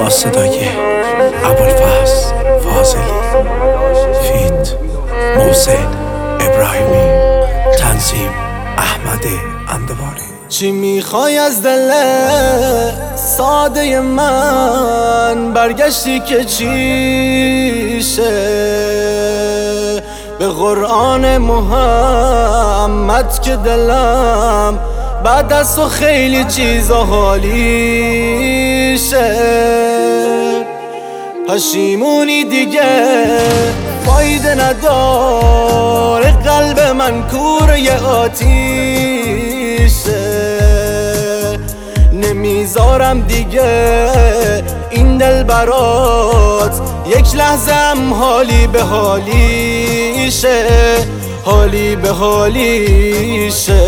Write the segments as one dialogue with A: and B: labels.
A: با صدای ابوالفضل فاضلی، فیت محسن ابراهیمی، تنظیم احمد اندواری.
B: چی میخوای از دل ساده من؟ برگشتی که چیشه؟ به قرآن محمد که دلم بعد از تو خیلی چیزا حالیشه. پشیمونی دیگه فایده نداره، قلب من کوره آتیشه. نمیذارم دیگه این دل برات یک لحظه هم حالی به حالیشه، حالی به حالیشه.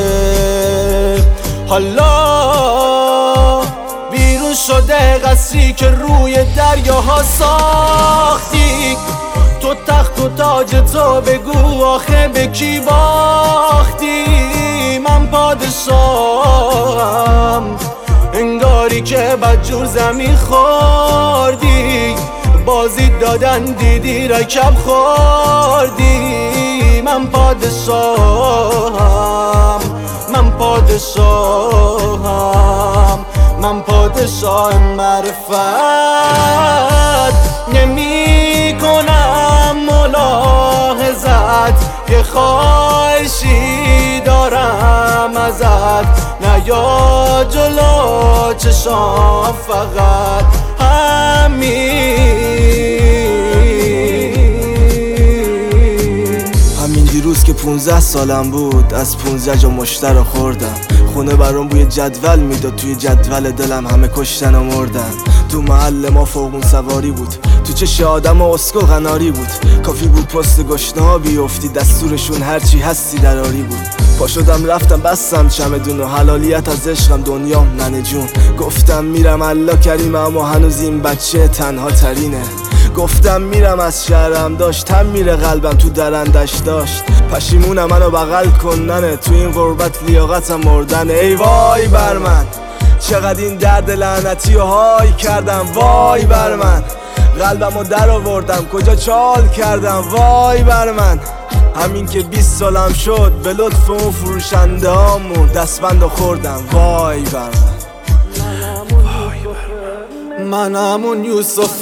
B: حالا بیرون شده قصری که روی دریاها ساختی، تو تخت و تاج تو بگو آخه به کی باختی؟ من پادشاهم انگاری که بدجور زمین خوردی، بازی دادن دیدی رکب خوردی. من پادشاهم، من پادشاهم، من پادشاه معرفت. نمی کنم ملاحظت، یه خواهشی دارم ازت، نیا جلو چشام فقط همین دیروز که 15 سالم بود از 15 جا مشتر خوردم. خونه برام بوی جدول میداد، توی جدول دلم همه کشتن و مردن. تو محل ما فوقون سواری بود، تو چش آدم و اسکل قناری بود. کافی بود پست گشنه ها بیفتی، دستورشون هرچی هستی دراری بود. پا شدم رفتم بستم چمدون و حلالیت از عشقم دنیام ننه جون. گفتم میرم الله کریمه اما هنوز این بچه تنها ترینه. گفتم میرم از شهرم داشت هم میره قلبم تو درندش داشت. پشیمونم منو بغل کننه، تو این غربت لیاقتم مردن. ای وای بر من چقدر این درد لعنتی رو های کردم، وای بر من قلبمو در آوردم کجا چال کردم، وای بر من. همین که 20 سالم شد به لطف اون فروشنده هامون دستبندو خوردم، وای بر من. من همون یوسف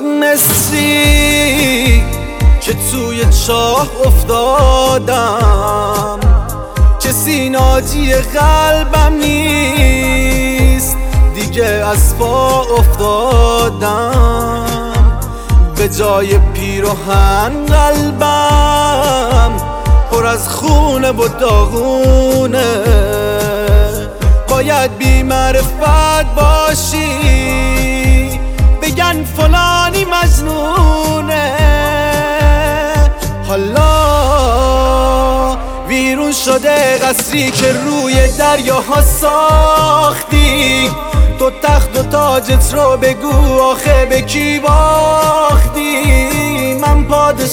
B: مصری که توی چاه افتادم، کسی ناجی قلبم نیست دیگه، از پا افتادم. به جای پیراهن قلبم پر از خونه و داغونه. باید بی معرفت باشی بگن فلانی مجنونه. حالا ویرون شده قصری که روی دریاها ساختی، تو تخت و تاجت رو بگو آخه به کی باختی؟ من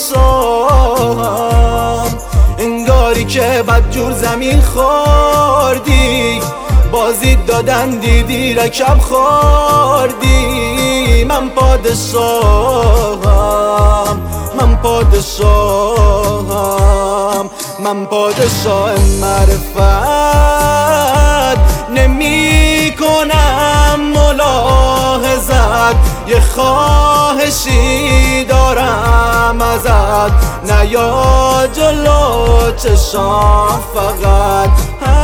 B: پادشاهم انگاری که بدجور زمین خوردی، بازی دادن دیدی رکب خوردی. من پادشاهم، من پادشاهم، من پادشاه معرفت. نمی کنم ملاحظت، یه خواهشی دارم ازت، نیا جلو چشام فقط